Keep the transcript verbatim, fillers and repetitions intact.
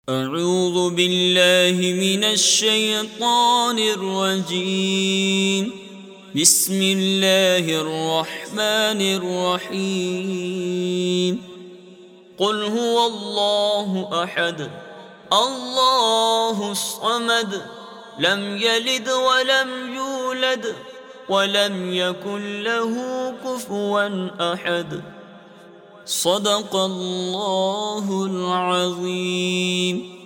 أعوذ بالله من الشيطان الرجيم بسم الله الرحمن الرحيم قل هو الله أحد الله الصمد لم يلد ولم يولد ولم يكن له كفوا أحد صدق الله العظيم।